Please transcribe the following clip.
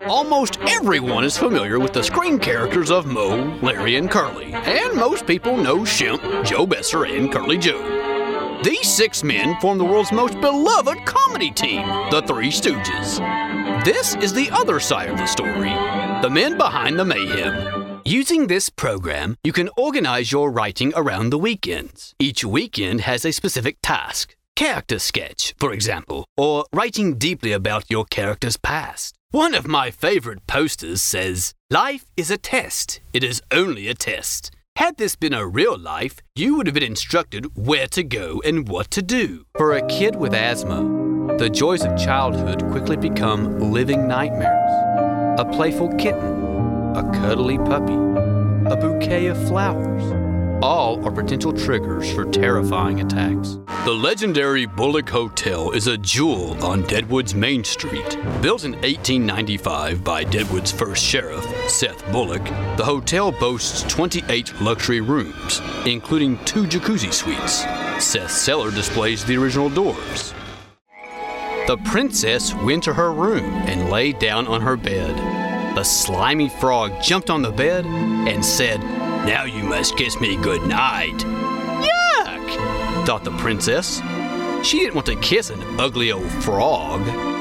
Almost everyone is familiar with the screen characters of Moe, Larry, and Curly, and most people know Shemp, Joe Besser, and Curly Joe. These 6 men form the world's most beloved comedy team, the Three Stooges. This is the other side of the story, the men behind the mayhem. Using this program, you can organize your writing around the weekends. Each weekend has a specific task. Character sketch, for example, or writing deeply about your character's past. One of my favorite posters says, "Life is a test. It is only a test." Had this been a real life, you would have been instructed where to go and what to do. For a kid with asthma, the joys of childhood quickly become living nightmares. A playful kitten, a cuddly puppy, a bouquet of flowers. All are potential triggers for terrifying attacks. The legendary Bullock Hotel is a jewel on Deadwood's Main Street. Built in 1895 by Deadwood's first sheriff, Seth Bullock, the hotel boasts 28 luxury rooms, including 2 jacuzzi suites. Seth's cellar displays the original doors. The princess went to her room and lay down on her bed. The slimy frog jumped on the bed and said, "Now you must kiss me goodnight." Yuck, thought the princess. She didn't want to kiss an ugly old frog.